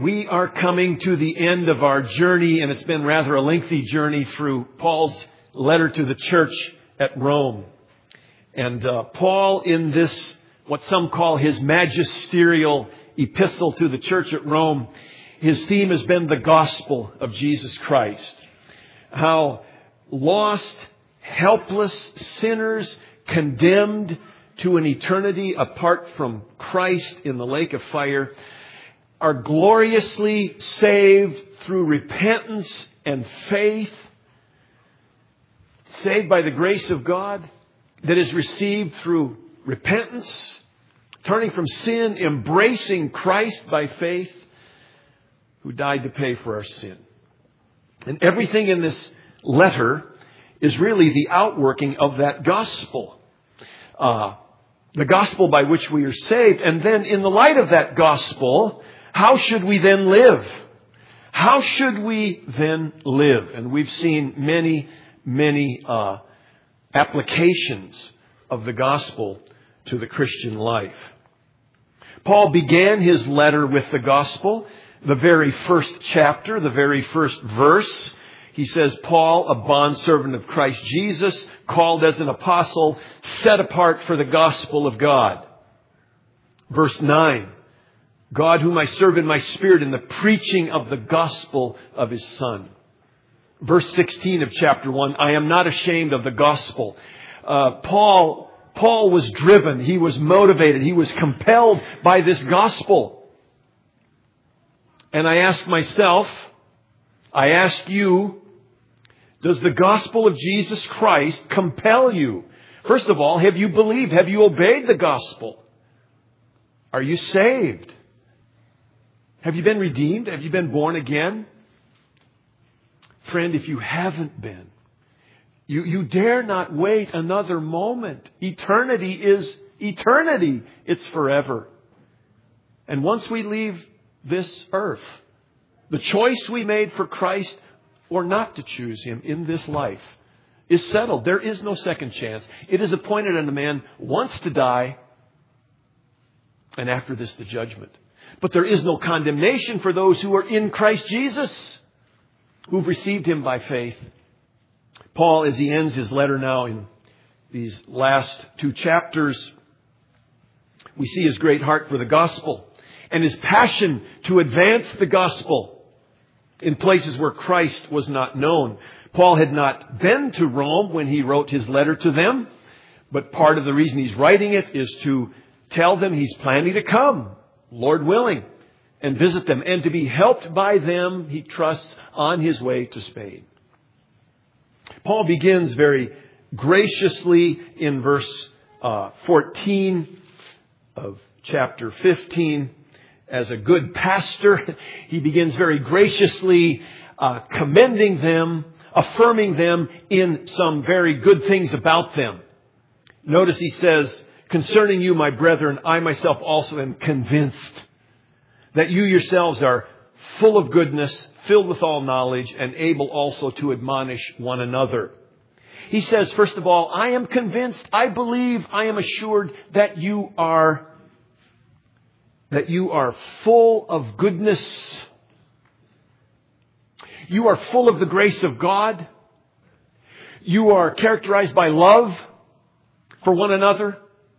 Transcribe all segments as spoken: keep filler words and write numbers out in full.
We are coming to the end of our journey, and it's been rather a lengthy journey through Paul's letter to the church at Rome. And uh, Paul, in this, what some call his magisterial epistle to the church at Rome, his theme has been the gospel of Jesus Christ. How lost, helpless sinners condemned to an eternity apart from Christ in the lake of fire are gloriously saved through repentance and faith, saved by the grace of God that is received through repentance, turning from sin, embracing Christ by faith, who died to pay for our sin. And everything in this letter is really the outworking of that gospel. Uh, the gospel by which we are saved. And then in the light of that gospel, how should we then live? How should we then live? And we've seen many, many uh, applications of the gospel to the Christian life. Paul began his letter with the gospel. The very first chapter, the very first verse, he says, Paul, a bondservant of Christ Jesus, called as an apostle, set apart for the gospel of God. Verse nine, God whom I serve in my spirit in the preaching of the gospel of his Son. Verse sixteen of chapter one, I am not ashamed of the gospel. Uh, Paul, Paul was driven, he was motivated, he was compelled by this gospel. And I ask myself, I ask you, does the gospel of Jesus Christ compel you? First of all, have you believed? Have you obeyed the gospel? Are you saved? Have you been redeemed? Have you been born again? Friend, if you haven't been, you, you dare not wait another moment. Eternity is eternity. It's forever. And once we leave this earth, the choice we made for Christ or not to choose Him in this life is settled. There is no second chance. It is appointed unto man once to die, and after this the judgment. But there is no condemnation for those who are in Christ Jesus, who've received Him by faith. Paul, as he ends his letter now in these last two chapters, we see his great heart for the gospel and his passion to advance the gospel in places where Christ was not known. Paul had not been to Rome when he wrote his letter to them, but part of the reason he's writing it is to tell them he's planning to come, Lord willing, and visit them. And to be helped by them, he trusts, on his way to Spain. Paul begins very graciously in verse uh, fourteen of chapter fifteen. As a good pastor, he begins very graciously uh, commending them, affirming them in some very good things about them. Notice he says, concerning you, my brethren, I myself also am convinced that you yourselves are full of goodness, filled with all knowledge, and able also to admonish one another. He says, first of all, I am convinced, I believe, I am assured that you are that you are full of goodness. You are full of the grace of God. You are characterized by love for one another.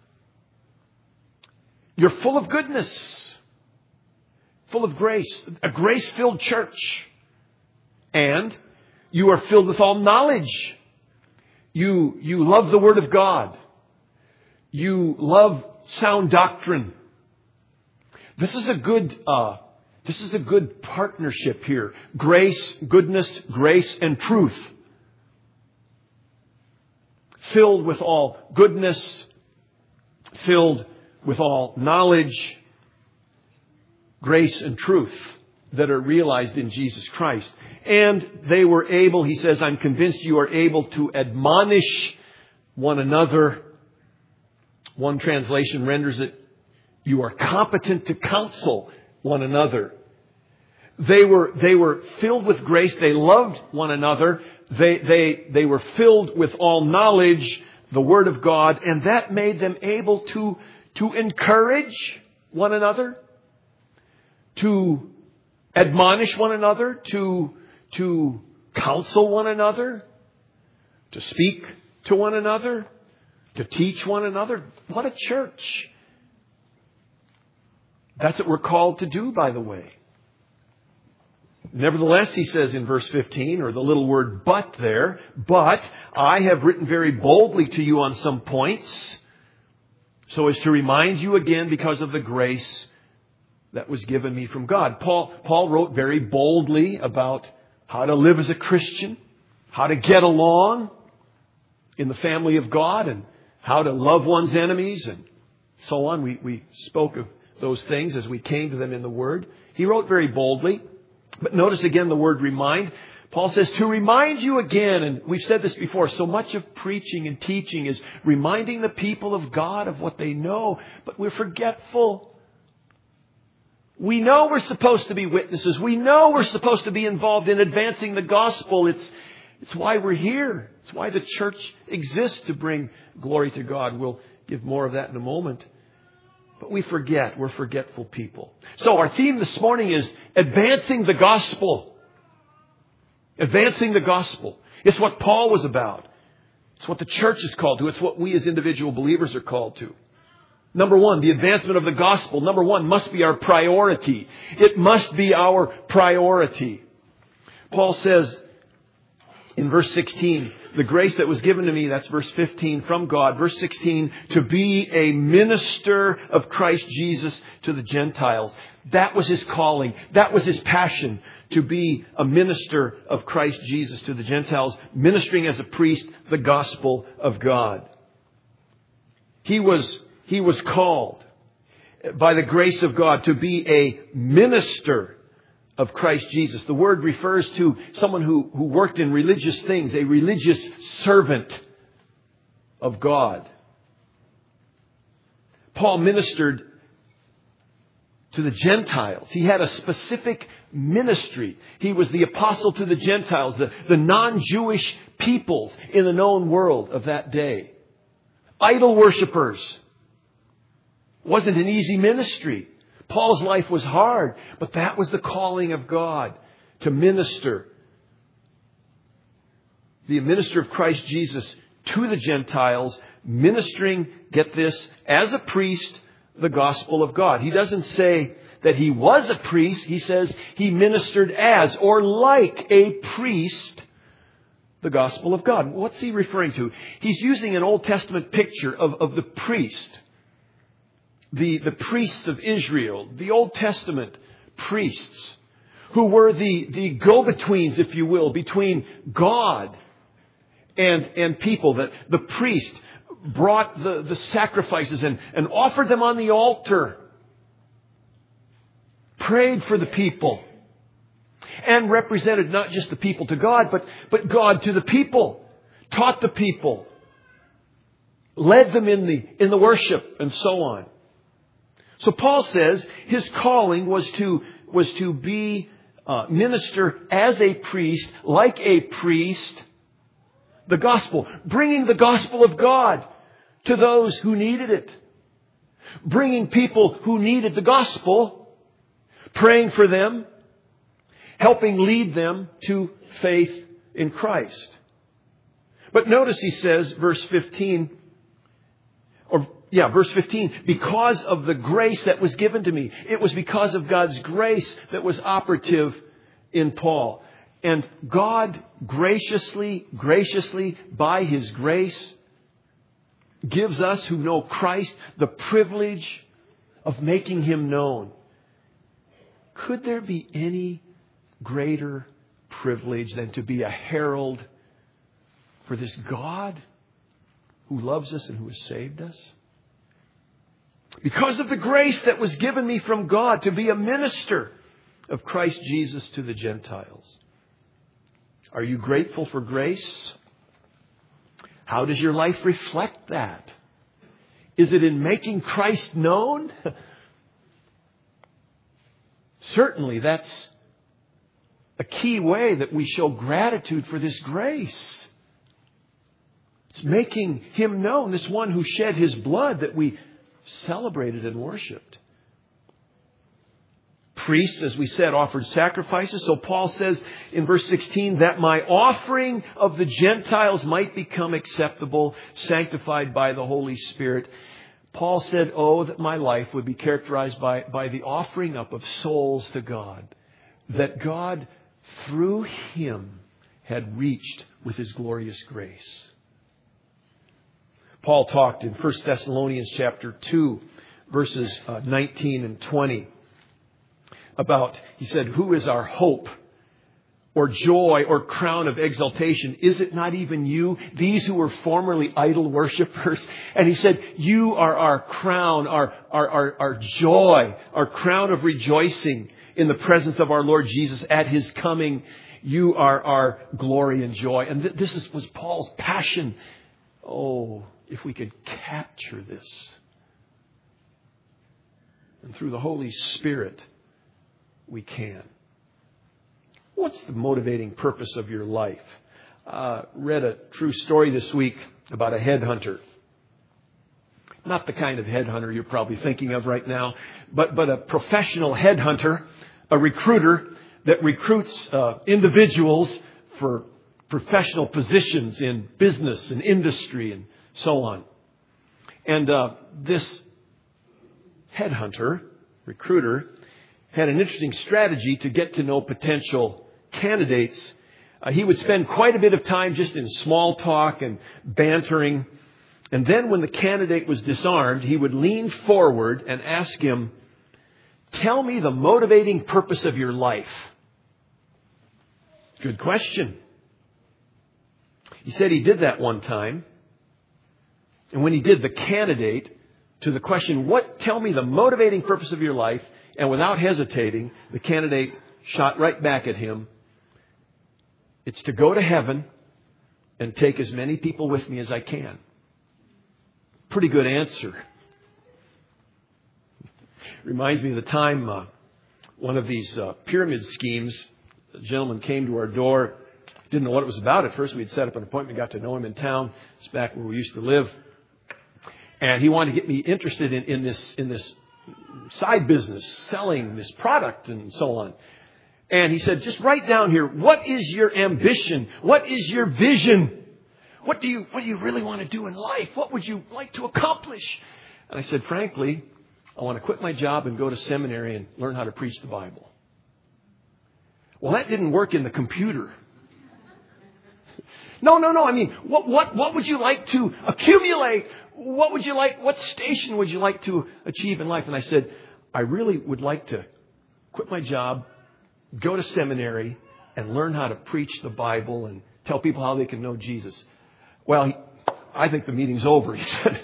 You're full of goodness, full of grace, a grace-filled church. And you are filled with all knowledge. You, you love the Word of God. You love sound doctrine. This is a good, uh, this is a good partnership here. Grace, goodness, grace, and truth. Filled with all goodness, filled with all knowledge, grace, and truth that are realized in Jesus Christ. And they were able, he says, I'm convinced you are able to admonish one another. One translation renders it, you are competent to counsel one another. They were, they were filled with grace. They loved one another. They, they, they were filled with all knowledge, the Word of God, and that made them able to, to encourage one another, to admonish one another, to, to counsel one another, to speak to one another, to teach one another. What a church. That's what we're called to do, by the way. Nevertheless, he says in verse fifteen, or the little word but there, but I have written very boldly to you on some points, so as to remind you again because of the grace that was given me from God. Paul, Paul wrote very boldly about how to live as a Christian, how to get along in the family of God, and how to love one's enemies, and so on. We, we spoke of those things as we came to them in the Word. He wrote very boldly. But notice again the word remind. Paul says to remind you again, and we've said this before, so much of preaching and teaching is reminding the people of God of what they know, but we're forgetful. We know we're supposed to be witnesses. We know we're supposed to be involved in advancing the gospel. It's, it's why we're here. It's why the church exists, to bring glory to God. We'll give more of that in a moment. But we forget. We're forgetful people. So our theme this morning is advancing the gospel. Advancing the gospel. It's what Paul was about. It's what the church is called to. It's what we as individual believers are called to. Number one, the advancement of the gospel. Number one, must be our priority. It must be our priority. Paul says in verse sixteen, the grace that was given to me, that's verse fifteen, from God. Verse sixteen, to be a minister of Christ Jesus to the Gentiles. That was his calling. That was his passion, to be a minister of Christ Jesus to the Gentiles, ministering as a priest the gospel of God. He was, he was called by the grace of God to be a minister of Christ Jesus. The word refers to someone who, who worked in religious things, a religious servant of God. Paul ministered to the Gentiles. He had a specific ministry. He was the apostle to the Gentiles, the, the non-Jewish peoples in the known world of that day. Idol worshippers. Wasn't an easy ministry. Paul's life was hard, but that was the calling of God, to minister. The minister of Christ Jesus to the Gentiles, ministering, get this, as a priest, the gospel of God. He doesn't say that he was a priest. He says he ministered as, or like a priest, the gospel of God. What's he referring to? He's using an Old Testament picture of, of the priest. The, the priests of Israel, the Old Testament priests, who were the, the go-betweens, if you will, between God and, and people. That the priest brought the, the sacrifices and, and offered them on the altar, prayed for the people, and represented not just the people to God, but, but God to the people, taught the people, led them in the, in the worship, and so on. So Paul says his calling was to, was to be uh, minister as a priest, like a priest, the gospel, bringing the gospel of God to those who needed it, bringing people who needed the gospel, praying for them, helping lead them to faith in Christ. But notice he says, verse fifteen, or Yeah, verse fifteen, because of the grace that was given to me. It was because of God's grace that was operative in Paul. And God graciously, graciously, by His grace, gives us who know Christ the privilege of making Him known. Could there be any greater privilege than to be a herald for this God who loves us and who has saved us? Because of the grace that was given me from God to be a minister of Christ Jesus to the Gentiles. Are you grateful for grace? How does your life reflect that? Is it in making Christ known? Certainly, that's a key way that we show gratitude for this grace. It's making Him known, this one who shed His blood that we celebrated and worshipped. priests, as we said, offered sacrifices. So Paul says in verse sixteen, that my offering of the Gentiles might become acceptable, sanctified by the Holy Spirit. Paul said, oh, that my life would be characterized by, by the offering up of souls to God, that God, through Him, had reached with His glorious grace. Paul talked in First Thessalonians chapter two, verses uh, nineteen and twenty, about, he said, who is our hope or joy or crown of exaltation? Is it not even you, these who were formerly idol worshippers? And he said, you are our crown, our, our, our, our joy, our crown of rejoicing in the presence of our Lord Jesus at His coming. You are our glory and joy. And th- this is, was Paul's passion. Oh, if we could capture this. And through the Holy Spirit, we can. What's the motivating purpose of your life? Uh, read a true story this week about a headhunter. Not the kind of headhunter you're probably thinking of right now, but, but a professional headhunter, a recruiter that recruits uh, individuals for professional positions in business and industry and so on. And uh, this headhunter, recruiter, had an interesting strategy to get to know potential candidates. Uh, he would spend quite a bit of time just in small talk and bantering. And then when the candidate was disarmed, he would lean forward and ask him, tell me the motivating purpose of your life. Good question. He said he did that one time. And when he did, the candidate, to the question, what, tell me the motivating purpose of your life, and without hesitating, the candidate shot right back at him. It's to go to heaven and take as many people with me as I can. Pretty good answer. Reminds me of the time uh, one of these uh, pyramid schemes, a gentleman came to our door. Didn't know what it was about at first. We'd set up an appointment, got to know him in town. It's back where we used to live. And he wanted to get me interested in, in this in this side business, selling this product and so on. And he said, just write down here, what is your ambition? What is your vision? What do you what do you really want to do in life? What would you like to accomplish? And I said, frankly, I want to quit my job and go to seminary and learn how to preach the Bible. Well, that didn't work in the computer. No, no, no. I mean, what, what, what would you like to accumulate? What would you like, what station would you like to achieve in life? And I said, I really would like to quit my job, go to seminary, and learn how to preach the Bible and tell people how they can know Jesus. Well, he, I think the meeting's over, he said.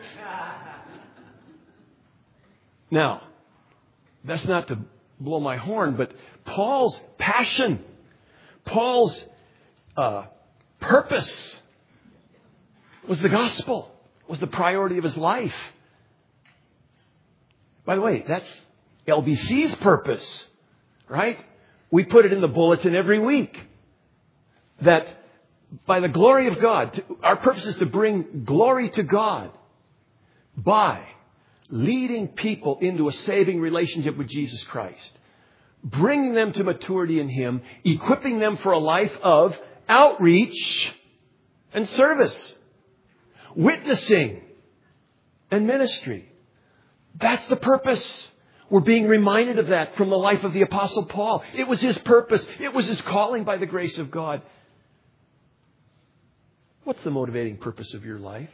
Now, that's not to blow my horn, but Paul's passion, Paul's uh, purpose was the gospel, was the priority of his life. By the way, that's L B C's purpose, right? We put it in the bulletin every week that by the glory of God, our purpose is to bring glory to God by leading people into a saving relationship with Jesus Christ, bringing them to maturity in Him, equipping them for a life of outreach and service, witnessing and ministry. That's the purpose. We're being reminded of that from the life of the Apostle Paul. It was his purpose. It was his calling by the grace of God. What's the motivating purpose of your life?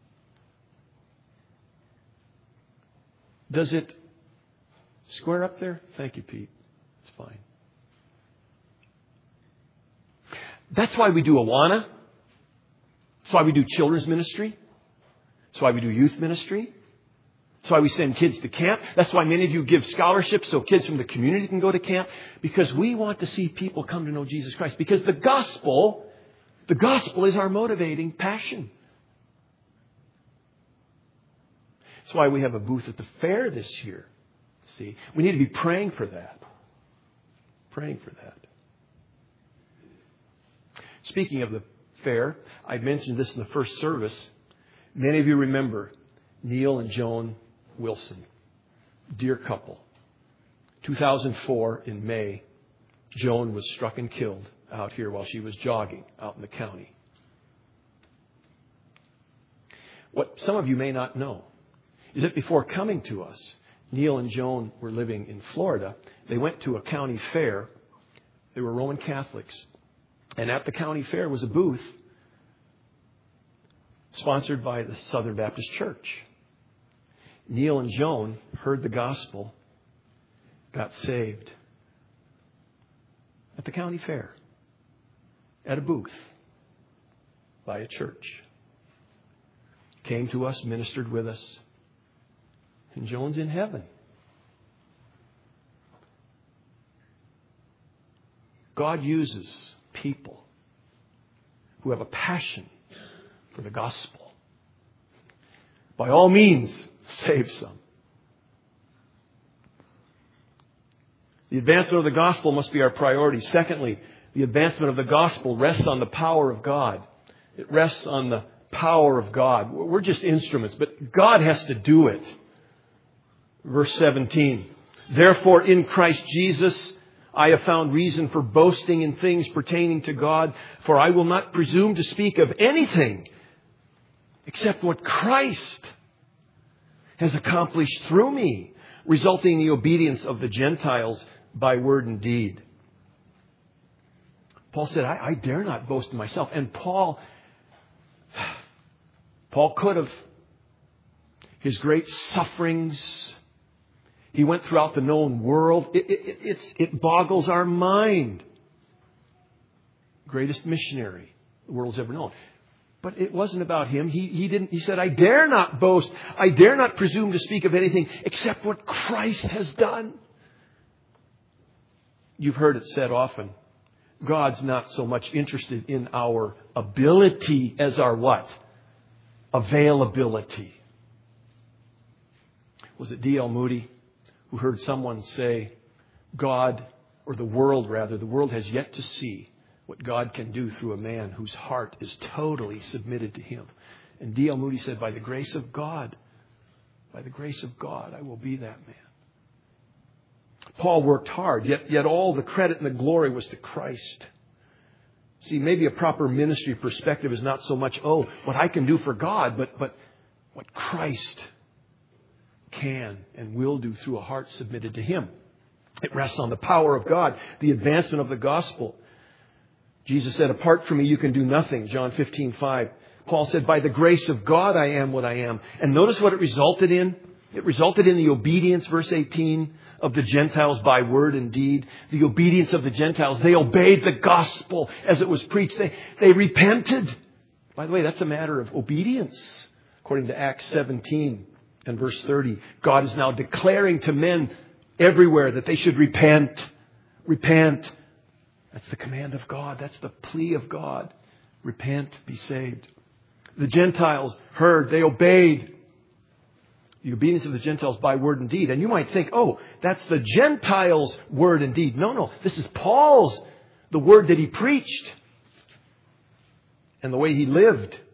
Does it square up there? Thank you, Pete. It's fine. That's why we do Awana. That's why we do children's ministry. That's why we do youth ministry. That's why we send kids to camp. That's why many of you give scholarships so kids from the community can go to camp. Because we want to see people come to know Jesus Christ. Because the gospel, the gospel is our motivating passion. That's why we have a booth at the fair this year. See, we need to be praying for that. Praying for that. Speaking of the fair, I mentioned this in the first service. Many of you remember Neil and Joan Wilson. Dear couple. two thousand four, in May, Joan was struck and killed out here while she was jogging out in the county. What some of you may not know is that before coming to us, Neil and Joan were living in Florida. They went to a county fair. They were Roman Catholics. And at the county fair was a booth sponsored by the Southern Baptist Church. Neil and Joan heard the gospel, got saved at the county fair, at a booth by a church. Came to us, ministered with us, and Joan's in heaven. God uses people who have a passion for the gospel. By all means, save some. The advancement of the gospel must be our priority. Secondly, the advancement of the gospel rests on the power of God. It rests on the power of God. We're just instruments, but God has to do it. Verse seventeen. Therefore, in Christ Jesus, I have found reason for boasting in things pertaining to God, for I will not presume to speak of anything except what Christ has accomplished through me, resulting in the obedience of the Gentiles by word and deed. Paul said, I, I dare not boast in myself. And Paul, Paul could have. His great sufferings, he went throughout the known world. It, it, it's, it boggles our mind. Greatest missionary the world's ever known. But it wasn't about him. He, he didn't. He said, I dare not boast. I dare not presume to speak of anything except what Christ has done. You've heard it said often. God's not so much interested in our ability as our what? Availability. Was it D L Moody who heard someone say, God, or the world rather, the world has yet to see what God can do through a man whose heart is totally submitted to Him. And D L Moody said, by the grace of God, by the grace of God, I will be that man. Paul worked hard, yet, yet all the credit and the glory was to Christ. See, maybe a proper ministry perspective is not so much, oh, what I can do for God, but, but what Christ can and will do through a heart submitted to Him. It rests on the power of God, the advancement of the gospel. Jesus said, apart from me, you can do nothing. John fifteen five. Paul said, by the grace of God, I am what I am. And notice what it resulted in. It resulted in the obedience, verse eighteen, of the Gentiles by word and deed. The obedience of the Gentiles. They obeyed the gospel as it was preached. They, they repented. By the way, that's a matter of obedience. According to Acts seventeen and verse thirty. God is now declaring to men everywhere that they should repent. Repent. That's the command of God. That's the plea of God. Repent, be saved. The Gentiles heard, they obeyed. The obedience of the Gentiles by word and deed. And you might think, oh, that's the Gentiles' word and deed. No, no. This is Paul's, the word that he preached. And the way he lived. It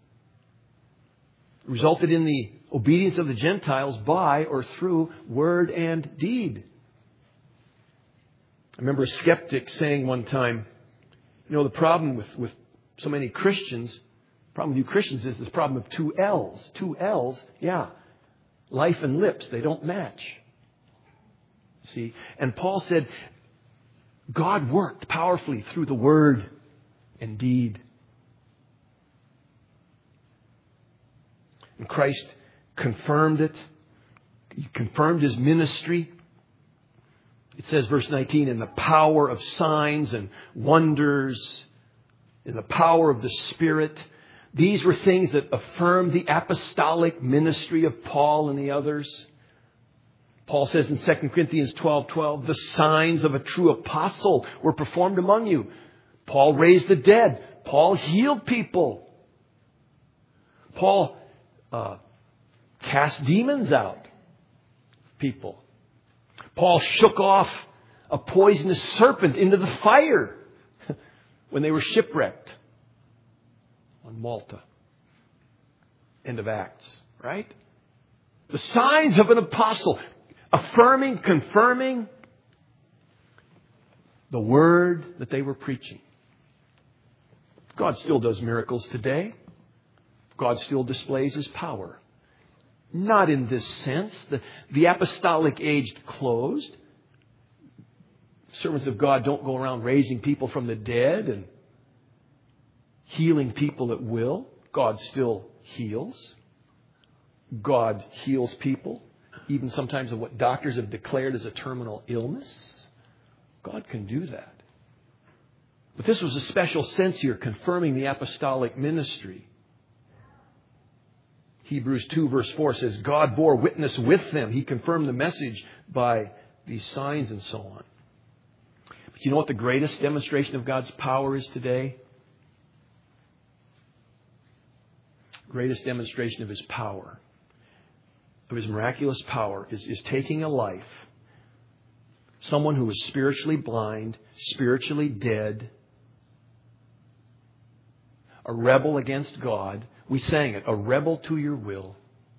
resulted in the obedience of the Gentiles by or through word and deed. I remember a skeptic saying one time, you know, the problem with, with so many Christians, the problem with you Christians is this problem of two L's. Two L's, yeah. Life and lips, they don't match. See? And Paul said, God worked powerfully through the word and deed. And Christ confirmed it. He confirmed His ministry. It says, verse nineteen, in the power of signs and wonders, in the power of the Spirit. These were things that affirmed the apostolic ministry of Paul and the others. Paul says in Second Corinthians twelve twelve, the signs of a true apostle were performed among you. Paul raised the dead. Paul healed people. Paul uh, cast demons out of people. Paul shook off a poisonous serpent into the fire when they were shipwrecked on Malta. End of Acts, right? The signs of an apostle, affirming, confirming the word that they were preaching. God still does miracles today. God still displays His power. Not in this sense. The, the apostolic age closed. Servants of God don't go around raising people from the dead and healing people at will. God still heals. God heals people, even sometimes of what doctors have declared as a terminal illness. God can do that. But this was a special sense here, confirming the apostolic ministry. Hebrews two verse four says, God bore witness with them. He confirmed the message by these signs and so on. But you know what the greatest demonstration of God's power is today? Greatest demonstration of His power, of His miraculous power, is, is taking a life, someone who is spiritually blind, spiritually dead, a rebel against God. We sang it, a rebel to your will,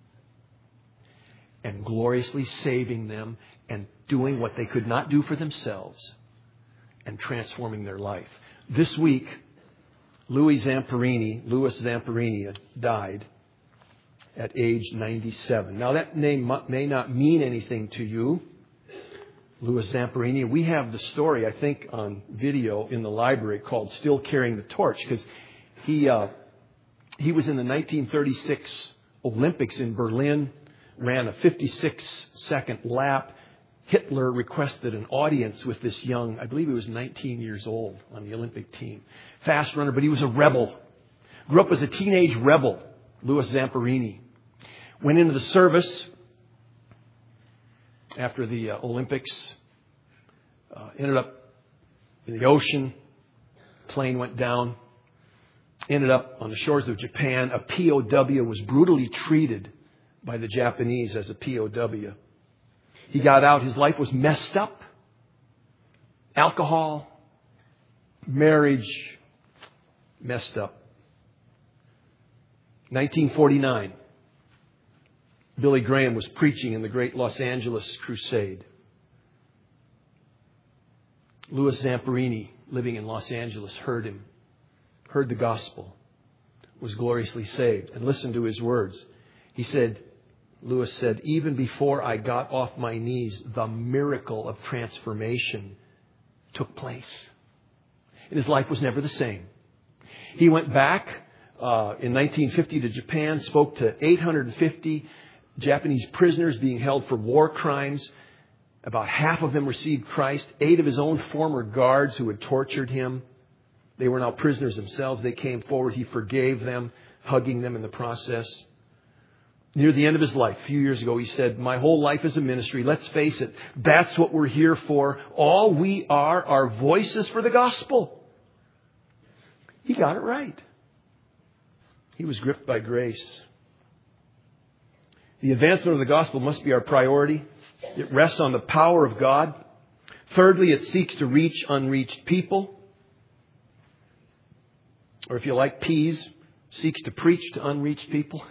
and gloriously saving them and doing what they could not do for themselves and transforming their life. This week, Louis Zamperini, Louis Zamperini died at age ninety-seven. Now that name may not mean anything to you, Louis Zamperini. We have the story, I think, on video in the library called Still Carrying the Torch, because he uh, he was in the nineteen thirty-six Olympics in Berlin, ran a fifty-six second lap. Hitler requested an audience with this young, I believe he was nineteen years old on the Olympic team. Fast runner, but he was a rebel. Grew up as a teenage rebel, Louis Zamperini. Went into the service after the uh, Olympics. Uh, ended up in the ocean. Plane went down. Ended up on the shores of Japan. A P O W, was brutally treated by the Japanese as a P O W. He got out. His life was messed up. Alcohol, marriage, messed up. nineteen forty-nine, Billy Graham was preaching in the great Los Angeles crusade. Louis Zamperini, living in Los Angeles, heard him, heard the gospel, was gloriously saved, and listened to his words. He said, Louis said, even before I got off my knees, the miracle of transformation took place. And his life was never the same. He went back uh, in nineteen fifty to Japan, spoke to eight hundred fifty Japanese prisoners being held for war crimes. About half of them received Christ. Eight of his own former guards who had tortured him, they were now prisoners themselves. They came forward. He forgave them, hugging them in the process. Near the end of his life, a few years ago, he said, my whole life is a ministry. Let's face it, that's what we're here for. All we are are voices for the gospel. He got it right. He was gripped by grace. The advancement of the gospel must be our priority. It rests on the power of God. Thirdly, it seeks to reach unreached people. Or if you like peas, seeks to preach to unreached people.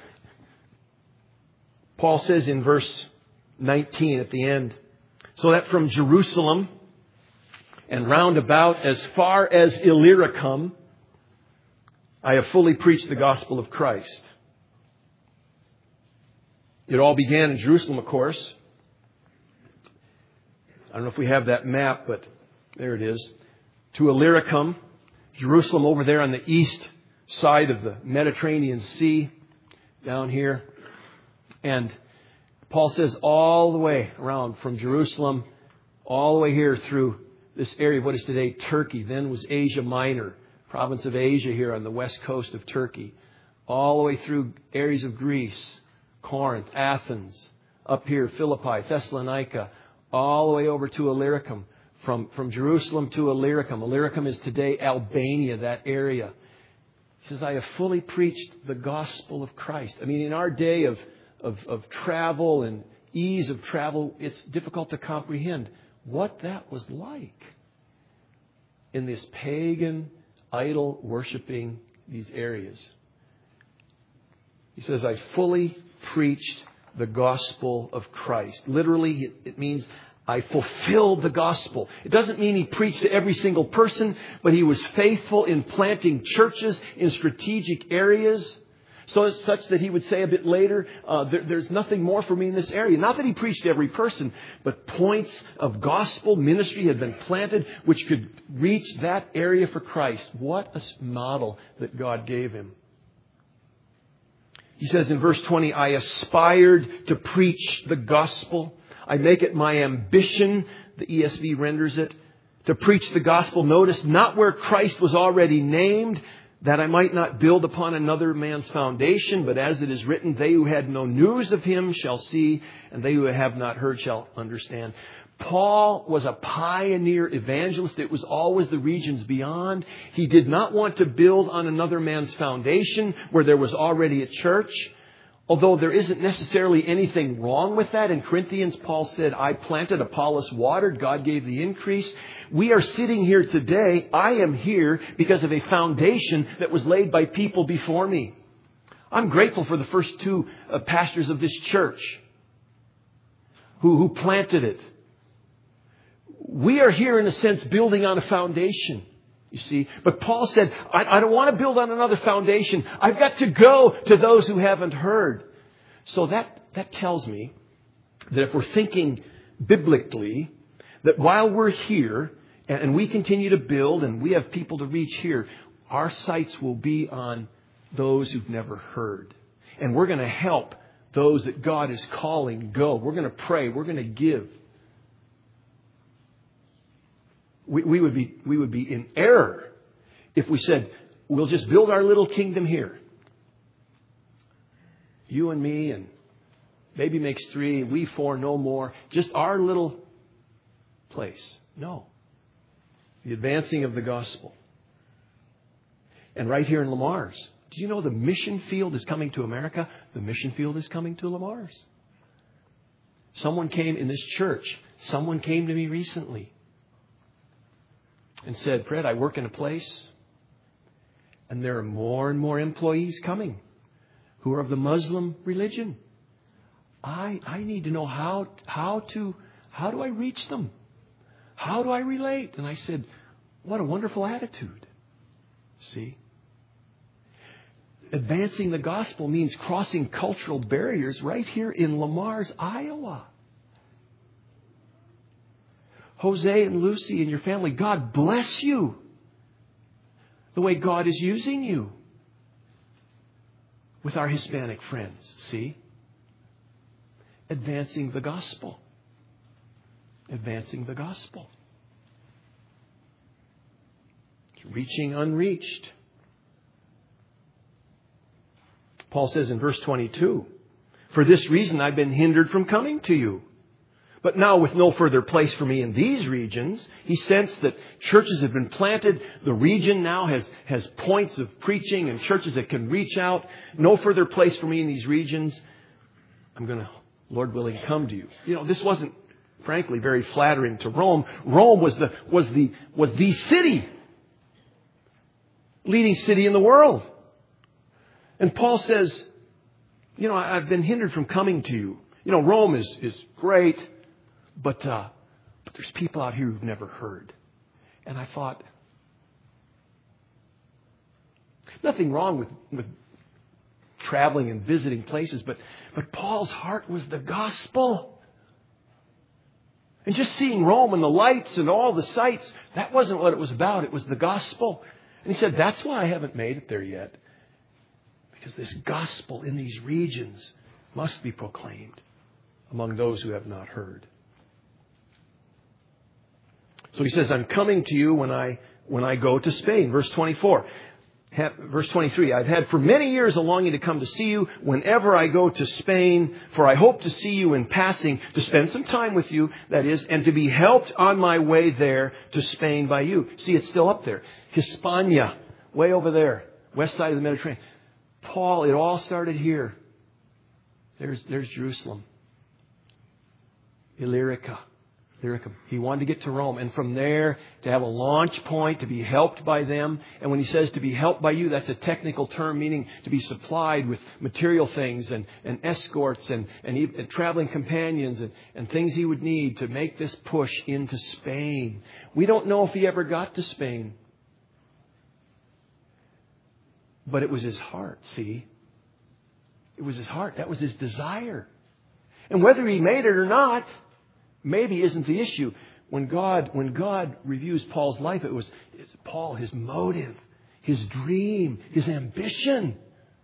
Paul says in verse nineteen at the end, so that from Jerusalem and round about as far as Illyricum, I have fully preached the gospel of Christ. It all began in Jerusalem, of course. I don't know if we have that map, but there it is. To Illyricum, Jerusalem over there on the east side of the Mediterranean Sea, down here. And Paul says all the way around from Jerusalem, all the way here through this area of what is today Turkey. Then was Asia Minor, province of Asia here on the west coast of Turkey. All the way through areas of Greece, Corinth, Athens, up here Philippi, Thessalonica, all the way over to Illyricum. From, from Jerusalem to Illyricum. Illyricum is today Albania, that area. He says, I have fully preached the gospel of Christ. I mean, in our day of Of, of travel and ease of travel, it's difficult to comprehend what that was like in this pagan, idol worshiping these areas. He says, I fully preached the gospel of Christ. Literally, it, it means I fulfilled the gospel. It doesn't mean he preached to every single person, but he was faithful in planting churches in strategic areas. So it's such that he would say a bit later, uh, there, there's nothing more for me in this area. Not that he preached to every person, but points of gospel ministry had been planted which could reach that area for Christ. What a model that God gave him. He says in verse twenty, I aspired to preach the gospel. I make it my ambition, the E S V renders it, to preach the gospel. Notice, not where Christ was already named, that I might not build upon another man's foundation, but as it is written, they who had no news of him shall see, and they who have not heard shall understand. Paul was a pioneer evangelist. It was always the regions beyond. He did not want to build on another man's foundation where there was already a church. Although there isn't necessarily anything wrong with that. In Corinthians, Paul said, I planted, Apollos watered, God gave the increase. We are sitting here today. I am here because of a foundation that was laid by people before me. I'm grateful for the first two uh, pastors of this church who, who planted it. We are here, in a sense, building on a foundation. You see, but Paul said, I, I don't want to build on another foundation. I've got to go to those who haven't heard. So that, that tells me that if we're thinking biblically, that while we're here and, and we continue to build and we have people to reach here, our sights will be on those who've never heard. And we're going to help those that God is calling go. We're going to pray. We're going to give. We, we would be we would be in error if we said, we'll just build our little kingdom here. You and me and baby makes three, we four, no more. Just our little place. No. The advancing of the gospel. And right here in Le Mars. Do you know the mission field is coming to America? The mission field is coming to Le Mars. Someone came in this church. Someone came to me recently and said, Fred, I work in a place and there are more and more employees coming who are of the Muslim religion. I I need to know how how to how do I reach them? How do I relate? And I said, what a wonderful attitude. See? Advancing the gospel means crossing cultural barriers right here in Le Mars, Iowa. Jose and Lucy and your family, God bless you. The way God is using you with our Hispanic friends. See? Advancing the gospel. Advancing the gospel. Reaching unreached. Paul says in verse twenty-two, for this reason I've been hindered from coming to you. But now with no further place for me in these regions, he sensed that churches have been planted. The region now has, has points of preaching and churches that can reach out. No further place for me in these regions. I'm going to, Lord willing, come to you. You know, this wasn't, frankly, very flattering to Rome. Rome was the, was the, was the city. Leading city in the world. And Paul says, you know, I've been hindered from coming to you. You know, Rome is, is great. But, uh, but there's people out here who've never heard. And I thought, nothing wrong with, with traveling and visiting places, but, but Paul's heart was the gospel. And just seeing Rome and the lights and all the sights, that wasn't what it was about. It was the gospel. And he said, that's why I haven't made it there yet. Because this gospel in these regions must be proclaimed among those who have not heard. So he says, I'm coming to you when I when I go to Spain. Verse twenty-four. Have, verse twenty-three. I've had for many years a longing to come to see you whenever I go to Spain, for I hope to see you in passing, to spend some time with you, that is, and to be helped on my way there to Spain by you. See, it's still up there. Hispania, way over there, west side of the Mediterranean. Paul, it all started here. There's, there's Jerusalem. Illyricum. Illyricum. He wanted to get to Rome. And from there, to have a launch point, to be helped by them. And when he says to be helped by you, that's a technical term meaning to be supplied with material things and, and escorts and, and, even, and traveling companions and, and things he would need to make this push into Spain. We don't know if he ever got to Spain. But it was his heart, see? It was his heart. That was his desire. And whether he made it or not, maybe isn't the issue. When God, when God reviews Paul's life, it was it's Paul, his motive, his dream, his ambition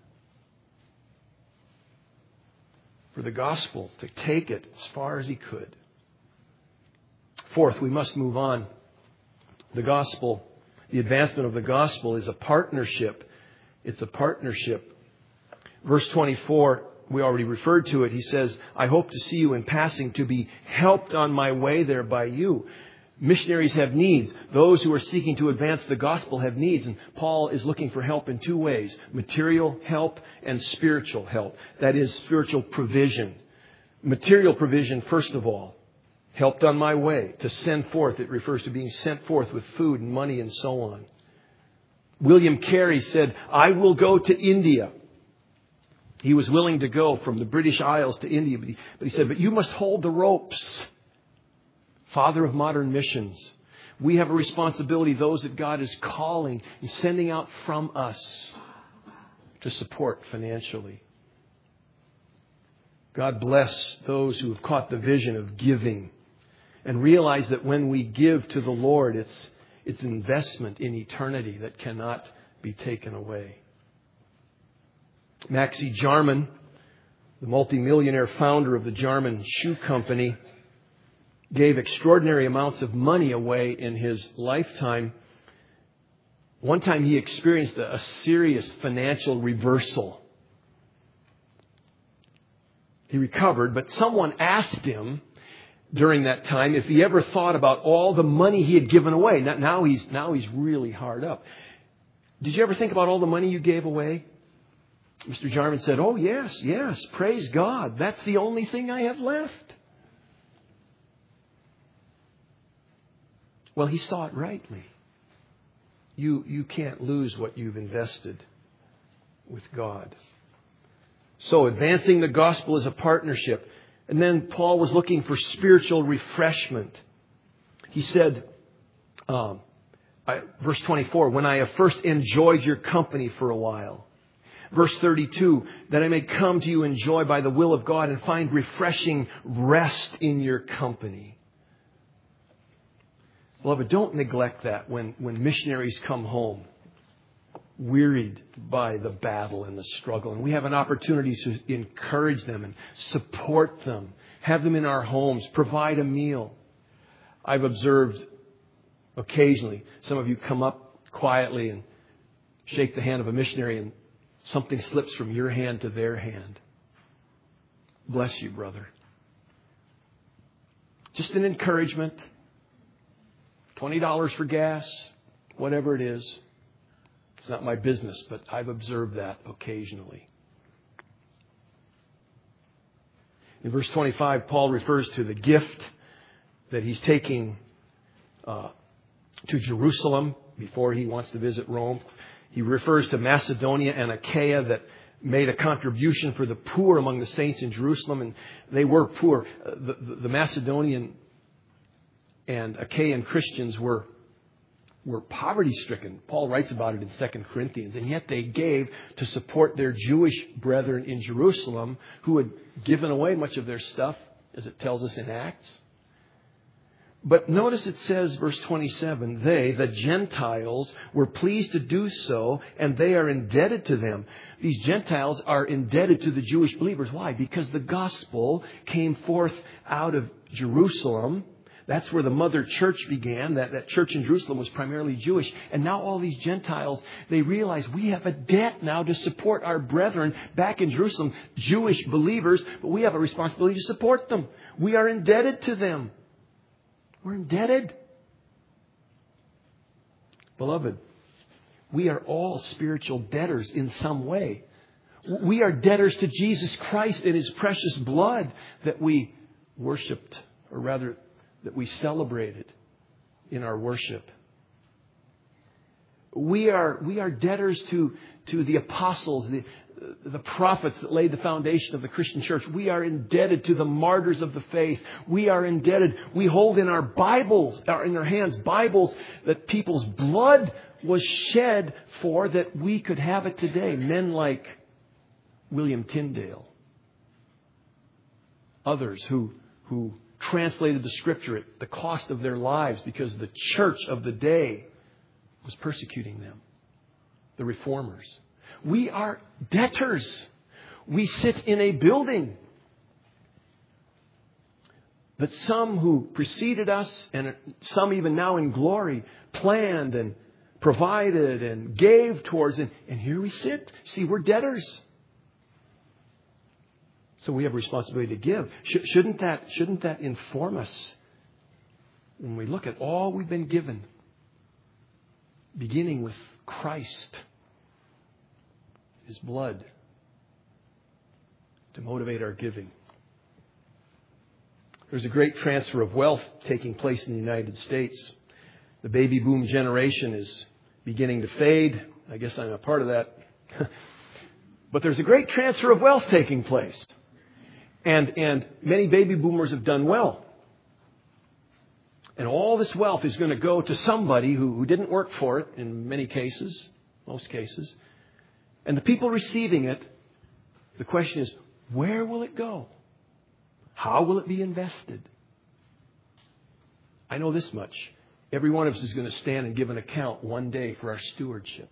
for the gospel, to take it as far as he could. Fourth, we must move on. The gospel, the advancement of the gospel is a partnership. It's a partnership. Verse twenty-four, we already referred to it. He says, I hope to see you in passing, to be helped on my way there by you. Missionaries have needs. Those who are seeking to advance the gospel have needs. And Paul is looking for help in two ways. Material help and spiritual help. That is spiritual provision. Material provision, first of all. Helped on my way. To send forth. It refers to being sent forth with food and money and so on. William Carey said, I will go to India. He was willing to go from the British Isles to India. But he, but he said, but you must hold the ropes. Father of modern missions. We have a responsibility, those that God is calling and sending out from us, to support financially. God bless those who have caught the vision of giving and realize that when we give to the Lord, it's, it's an investment in eternity that cannot be taken away. Maxie Jarman, the multimillionaire founder of the Jarman Shoe Company, gave extraordinary amounts of money away in his lifetime. One time he experienced a, a serious financial reversal. He recovered, but someone asked him during that time if he ever thought about all the money he had given away. Now, now he's now he's really hard up. Did you ever think about all the money you gave away? Mister Jarman said, oh, yes, yes, praise God. That's the only thing I have left. Well, he saw it rightly. You, you can't lose what you've invested with God. So advancing the gospel is a partnership. And then Paul was looking for spiritual refreshment. He said, um, I, verse twenty-four, when I have first enjoyed your company for a while. Verse thirty-two, that I may come to you in joy by the will of God and find refreshing rest in your company. Beloved, don't neglect that when, when missionaries come home, wearied by the battle and the struggle. And we have an opportunity to encourage them and support them, have them in our homes, provide a meal. I've observed occasionally some of you come up quietly and shake the hand of a missionary and something slips from your hand to their hand. Bless you, brother. Just an encouragement. twenty dollars for gas, whatever it is. It's not my business, but I've observed that occasionally. In verse twenty-five, Paul refers to the gift that he's taking uh, to Jerusalem before he wants to visit Rome. He refers to Macedonia and Achaia that made a contribution for the poor among the saints in Jerusalem. And they were poor. The, the, the Macedonian and Achaean Christians were, were poverty-stricken. Paul writes about it in Second Corinthians. And yet they gave to support their Jewish brethren in Jerusalem who had given away much of their stuff, as it tells us in Acts. But notice it says, verse twenty-seven, they, the Gentiles, were pleased to do so, and they are indebted to them. These Gentiles are indebted to the Jewish believers. Why? Because the gospel came forth out of Jerusalem. That's where the mother church began. That, that church in Jerusalem was primarily Jewish. And now all these Gentiles, they realize we have a debt now to support our brethren back in Jerusalem, Jewish believers, but we have a responsibility to support them. We are indebted to them. We're indebted. Beloved, we are all spiritual debtors in some way. We are debtors to Jesus Christ and His precious blood that we worshipped, or rather that we celebrated in our worship. We are, we are debtors to, to the apostles, the, the prophets that laid the foundation of the Christian church. We are indebted to the martyrs of the faith. We are indebted. We hold in our Bibles, or in our hands, Bibles that people's blood was shed for, that we could have it today. Men like William Tyndale. Others who, who translated the Scripture at the cost of their lives because the church of the day was persecuting them. The reformers. We are debtors. We sit in a building that some who preceded us, and some even now in glory, planned and provided and gave towards. And, and here we sit. See, we're debtors. So we have a responsibility to give. Sh- shouldn't that, shouldn't that inform us when we look at all we've been given? Beginning with Christ, His blood, to motivate our giving. There's a great transfer of wealth taking place in the United States. The baby boom generation is beginning to fade. I guess I'm a part of that. But there's a great transfer of wealth taking place. And, and many baby boomers have done well. And all this wealth is going to go to somebody who, who didn't work for it in many cases, most cases. And the people receiving it, the question is, where will it go? How will it be invested? I know this much. Every one of us is going to stand and give an account one day for our stewardship.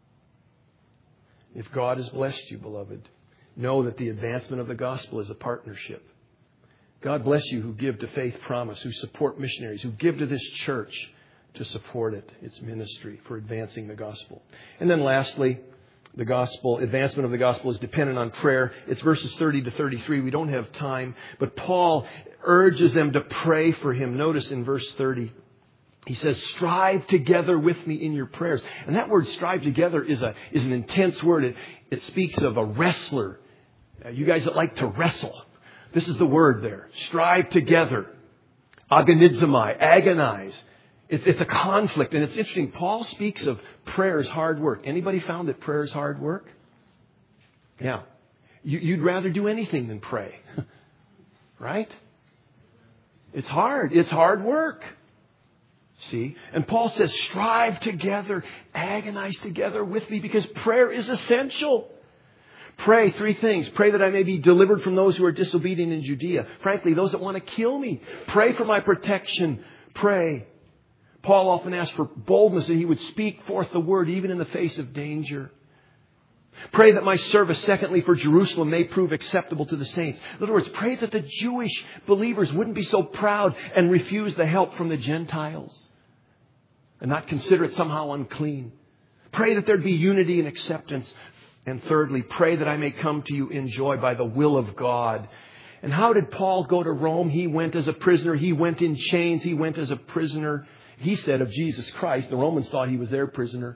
If God has blessed you, beloved, know that the advancement of the gospel is a partnership. God bless you who give to Faith Promise, who support missionaries, who give to this church to support it, its ministry for advancing the gospel. And then lastly, the gospel, advancement of the gospel is dependent on prayer. It's verses thirty to thirty-three. We don't have time, but Paul urges them to pray for him. Notice in verse thirty, he says, strive together with me in your prayers. And that word strive together is a is an intense word. It, it speaks of a wrestler. Uh, you guys that like to wrestle. This is the word there. Strive together. Agonizomai, agonize. It's, it's a conflict. And it's interesting. Paul speaks of prayer as hard work. Anybody found that prayer is hard work? Yeah. You, you'd rather do anything than pray. Right? It's hard. It's hard work. See? And Paul says, strive together, agonize together with me, because prayer is essential. Pray three things. Pray that I may be delivered from those who are disobedient in Judea. Frankly, those that want to kill me. Pray for my protection. Pray. Paul often asked for boldness that he would speak forth the word even in the face of danger. Pray that my service, secondly, for Jerusalem may prove acceptable to the saints. In other words, pray that the Jewish believers wouldn't be so proud and refuse the help from the Gentiles and not consider it somehow unclean. Pray that there'd be unity and acceptance. And thirdly, pray that I may come to you in joy by the will of God. And how did Paul go to Rome? He went as a prisoner. He went in chains. He went as a prisoner. He said of Jesus Christ, the Romans thought he was their prisoner.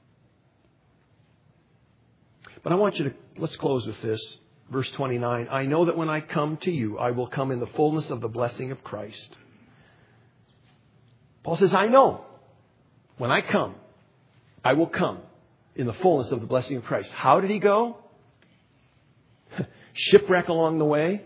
But I want you to, let's close with this. Verse twenty-nine, I know that when I come to you, I will come in the fullness of the blessing of Christ. Paul says, I know when I come, I will come in the fullness of the blessing of Christ. How did he go? Shipwreck along the way.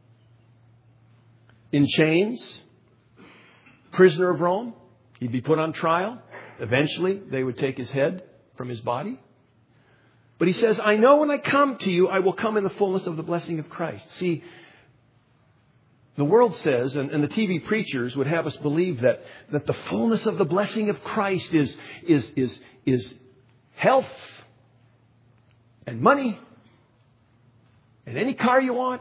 In chains. Prisoner of Rome. He'd be put on trial. Eventually, they would take his head from his body. But he says, I know when I come to you, I will come in the fullness of the blessing of Christ. See, the world says, and, and the T V preachers would have us believe that, that the fullness of the blessing of Christ is, is, is, is health and money and any car you want,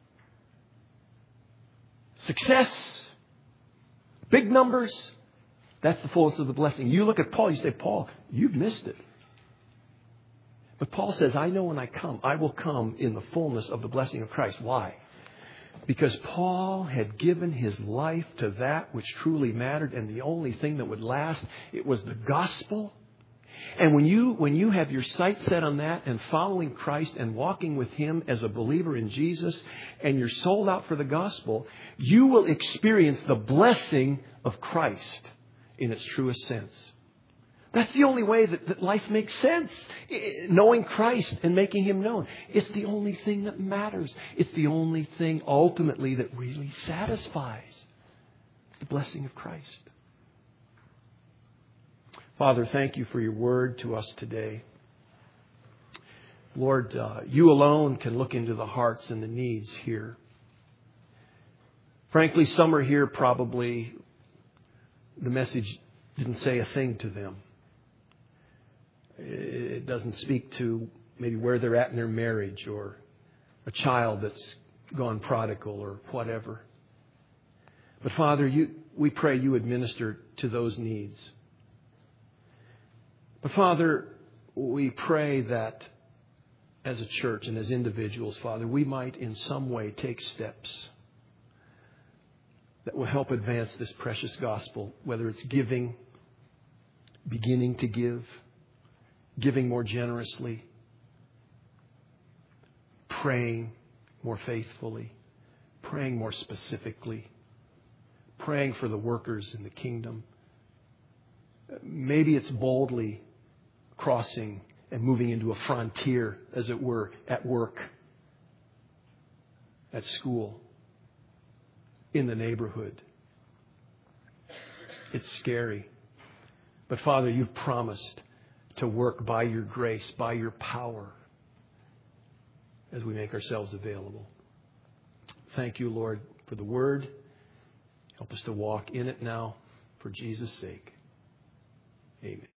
success, big numbers. That's the fullness of the blessing. You look at Paul, you say, Paul, you've missed it. But Paul says, I know when I come, I will come in the fullness of the blessing of Christ. Why? Because Paul had given his life to that which truly mattered, and the only thing that would last, it was the gospel. And when you, when you have your sight set on that and following Christ and walking with Him as a believer in Jesus, and you're sold out for the gospel, you will experience the blessing of Christ in its truest sense. That's the only way that, that life makes sense. Knowing Christ and making Him known. It's the only thing that matters. It's the only thing ultimately that really satisfies. It's the blessing of Christ. Father, thank You for Your word to us today. Lord, uh, You alone can look into the hearts and the needs here. Frankly, some are here probably the message didn't say a thing to them. It doesn't speak to maybe where they're at in their marriage or a child that's gone prodigal or whatever. But Father, you, we pray You administer to those needs. But Father, we pray that as a church and as individuals, Father, we might in some way take steps that will help advance this precious gospel, whether it's giving, beginning to give, giving more generously, praying more faithfully, praying more specifically, praying for the workers in the kingdom. Maybe it's boldly crossing and moving into a frontier, as it were, at work, at school, in the neighborhood. It's scary. But Father, You've promised to work by Your grace, by Your power, as we make ourselves available. Thank You, Lord, for the word. Help us to walk in it now for Jesus' sake. Amen.